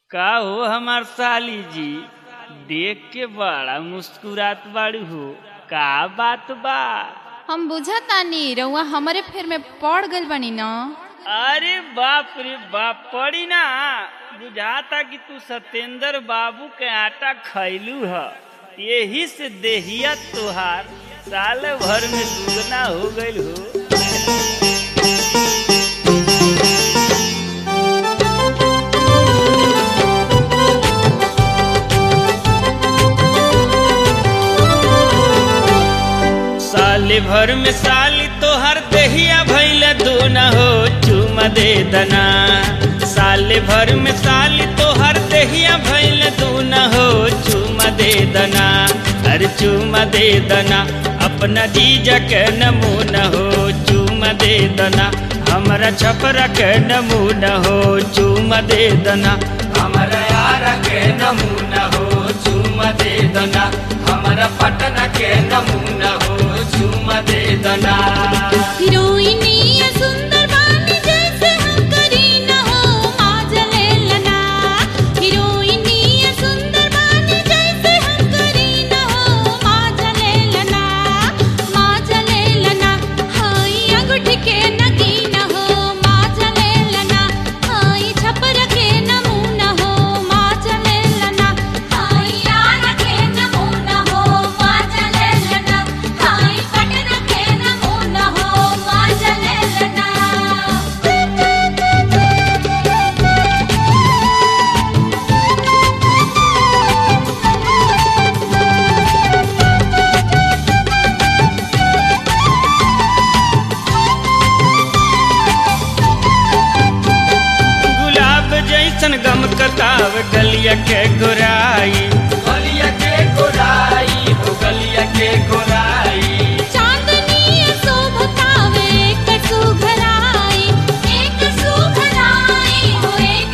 का हो हमार साली जी, देख के बड़ा मुस्कुरात बाड़ू हो, का बात बा? हम बुझतानी रउआ हमरे फेर में पड़ गइल बानी न। अरे बाप रे बाप, पड़ी ना। बुझाता कि तू सत्येंद्र बाबू के आटा खैलू ह, यही से देहिया तोहार साल भर में दुगना हो गइल हो। साले भर में साली तोहर देहिया भइल दूना हो, चुमा दे दना। साले भर में साली तोहर देहिया भइल दूना हो, चुमा दे दना। अरे चुमा दे दना, अपना जीजा के नमूना हो, चुमा दे दना। हमारा छपरा के नमूना हो, चुमा दे दना। हमारा यारा के नमूना हो, चुमा दे दना। हमारा पटना के नमूना हो, चुमा दे दना। हीरोइनी सुंदर बानी जैसे हम करी न हो, माज ले लना। हीरोइनी सुंदर बानी जैसे हम करी न हो, माज ले लना। माज ले लना, हाय अंगूठी के नगीन हो, माज ले लना। हाय छपर के नमूना हो, माज ले लना। हाय यार के नमूना हो, माज ले लना। हाय पटना के नमूना हो, माज ले लना। गुलाब जैसन गम कताव गलिया के गोराई, गलिया के गोराई हो, गलिया के गोराई। चांदनी शोभतावे एक सुघराई, एक सुघराई हो, एक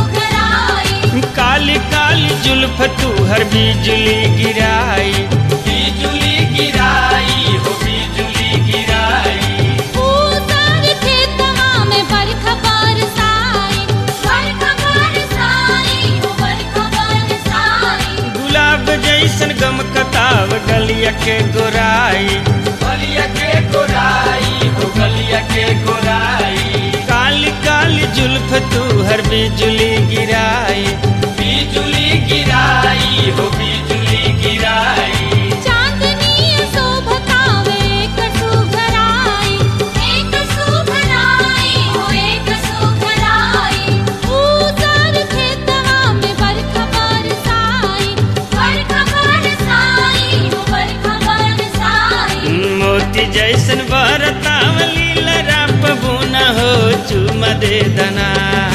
सुघराई। काली काली जुल्फ तू हर बिजली गिराई, बिजली गिराई हो, बिजली गिराई। उतार खेतवा में बरखा बरसाई, बरखा बरसाई हो, बरखा बरसाई। गुलाब जैसन गम कताव गलिया के गोराई, गलिया के गोराई हो, गलिया के गोराई। काली काली जुल्फ तू हर बिजली गिराई, बिजली गिराई हो, बिजली गिराई। चांदनी शोभतावे एक सुघराई, एक सुघराई हो, एक सुघराई। उतार खेतवा में बरखा बरसाई, बरखा बरसाई हो, बरखा बरसाई। मोती जैसन बरतावली लराप बुना हो, चुमा दे दना।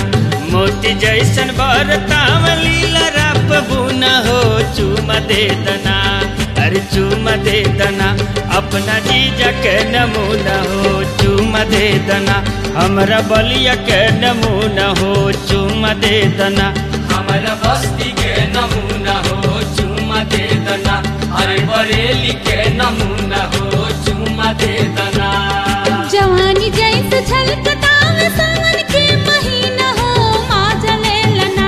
मोती जैसन बरतावली लराप बुना हो, चुमा दे दना। अरे चुमा दे दना, अपना जीजा के नमूना हो, चुमा दे दना। हमरा बलिया के नमूना हो, चुमा दे दना। हमारा बस्ती के नमूना हो, चुमा दे दना। अरे बरेली के नमूना हो, चुमा दे दना। जवानी जैसे छलकतावे सावन के महीना हो, माज ले लना।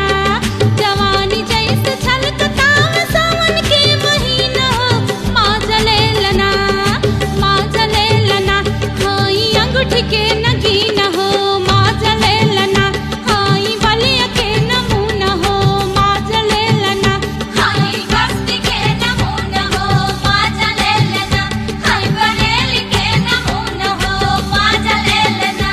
जवानी जैसे छलकतावे सावन के महीना हो, माज ले लना। माज ले लना, हाय अंगूठी के नगीना हो, माज ले लना। हाय बलिया के नमूना हो, माज ले लना। हाय बस्ती के नमूना हो, माज ले लना। हाय बरेली के नमूना हो, माज ले लना।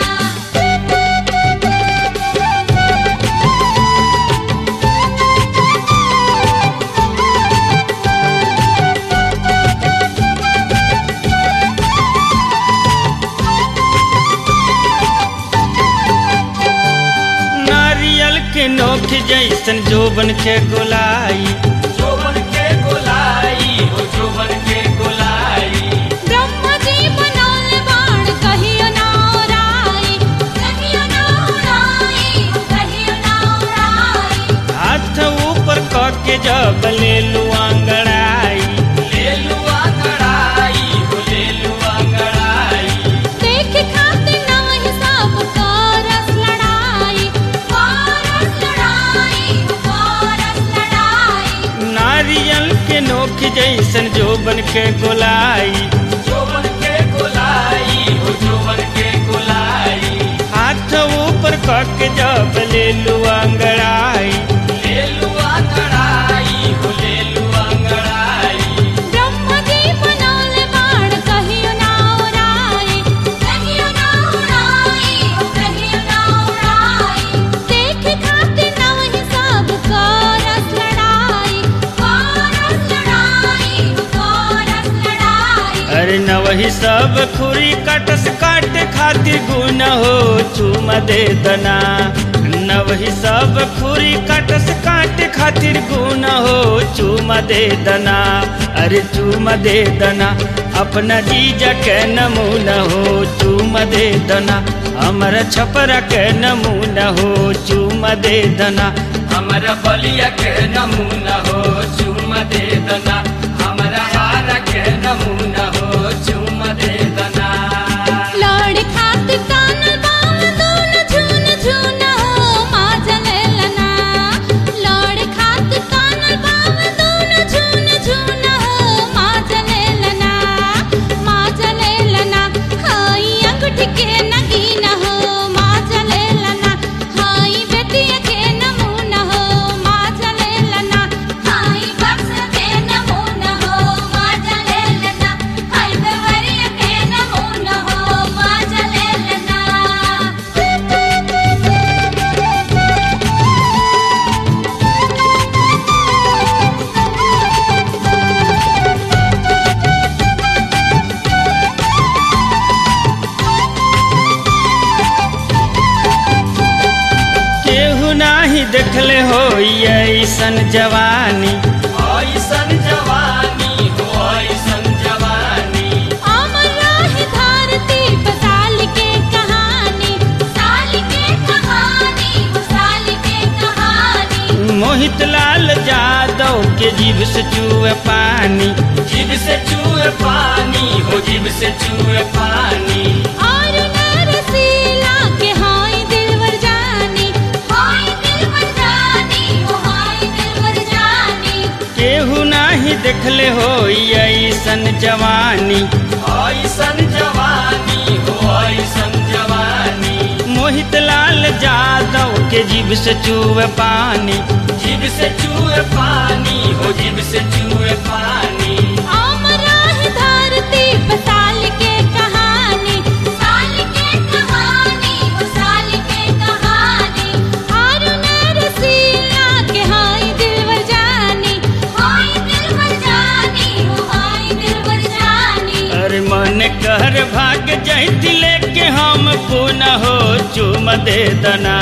नारियल के नोक जैसन जोबन के गोलाई, जोबन के गोलाई हो, जोबन के गोलाई। ब्रह्मा जी बनौले बाण कहियो ना उड़ाई, कहियो ना उड़ाई, कहियो ना उड़ाई। हाथ ऊपर क के जब ले लू अंगड़ाई, ले लू अंगड़ाई हो, ले लू अंगड़ाई। देख खातिर ना हिसाब का रस लड़ाई, रस लड़ाई जैसन जोबन के गोलाई, जोबन के गोलाई हो जोबन के गोलाई। हाथ ऊपर करके जब ले लू अंगड़ाई, ले लू अंगड़ाई हो ले लू अंगड़ाई। ब्रह्मा जी बनौले बाण कहियो ना उड़ाई, कहियो ना उड़ाई हो कहियो ना उड़ाई। देखे खातिर नवही सब करस लड़ाई, करस लड़ाई हो करस लड़ाई। अरे न वही सब खुरी कटस काटे खातिर गुना हो चूमा दे दना। न वही सब खुरी कटस काटे खातिर गुना हो चूमा दे दना। अरे चूमा दे दना अपना जीजा के नमूना हो चूमा दे दना। हमारा छपरा के नमूना हो चूमा दे दना। हमारा बलिया के नमूना हो चूमा दे दना। हमारा हारा के नमूना हो चूमा दे दना। लड़ खातिर कानल बाम दोनों झून झून हो माजा ले लना। लड़ खातिर कानल बाम दोनों झून झून हो माजा ले लना, माजा ले लना। हाई अंगूठी के नगीना हो माजा ले लना। हाई बेटिया के नमूना हो माजा ले लना। हाई बक्स के नमूना हो माजा ले लना। हाई देवरिया के नमूना हो माजा ले लना। केहू नाही देखले हो ऐसन जवानी, ऐसन जवानी हो ऐसन जवानी। अमर रहे धरती पर साल के कहानी, साल के कहानी वो साल के कहानी। मोहित लाल यादव के जीभ से चूहे पानी, जीभ से चूहे पानी हो जीभ से चूहे पानी। और नरसीला के हाय दिलवर जानी, हाय दिलवर जानी वो हाय दिलवर जानी। केहू नाही देखले हो ऐसन जवानी, ऐसन जवानी हो ऐसन जवानी। मोहित लाल यादव के जीभ से चूहे पानी। जीभ से चूहे पानी हो जीभ से चूहे पानी। अमर रहे धरती पर साल के कहानी, साल के कहानी वो साल के कहानी। और नरसीला के हाय दिलवर जानी, हाय दिलवर जानी वो हाय दिलवर जानी। अरे मन कर भाग जैती लेके हम पुनः हो चूम दे दना।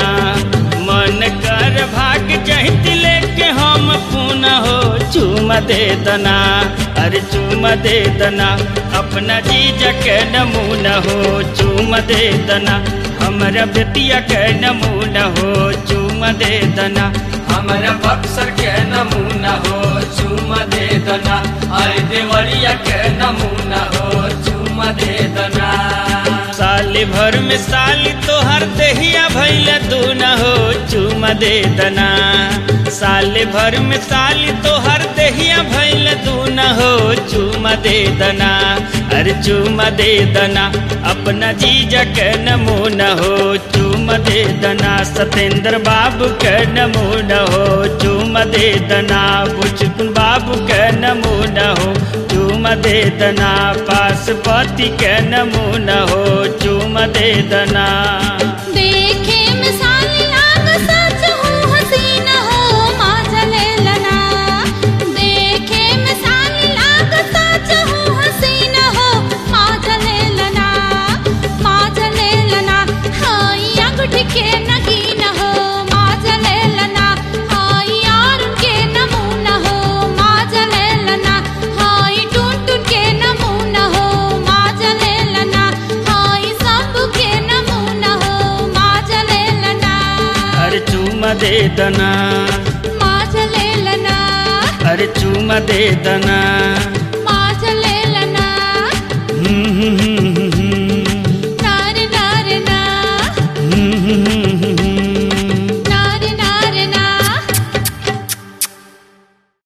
मन कर भाग जैती लेके हम पुनः हो चूम दे दना। अरे चूम दे दना अपना जीजा के नमूना हो चूम दे दना। हमारा बेटिया के नमूना हो चूम दे दना। हमारा बक्सर के नमूना हो चूमा दे दना। अरे देवरिया के नमूना हो चूमा दे दना। साली भर में साली तोहर देहिया भैल दूना हो चूम दे दना। साली भर में साली तोहर देहिया भैल दूना हो चूम दे दना। अरे चूम दे दना अपना जीजा के नमूना हो चूम दे दना। सतेंद्र बाबू के नमूना हो चूम दे दना। बुचकुन बाबू के नमूना हो चूम दे दना। पाशुपति के नमूना हो चूम दे दना। देखे में साली लाग सच हूँ हसीना हो माजा ले लना। देखे में साली लाग सच हूँ हसीना हो माजा ले लना, माजा ले लना। हाय अंगूठी के नगीना हो माजा ले लना। हाय यार के नमूना हो माजा ले लना। हाय टून टून के नमूना हो माजा ले लना। हाय सब के नमूना हो माजा ले लना। अरे चूम दे दना। माजा ले लना। अरे चूम दे दना। माजा ले लना।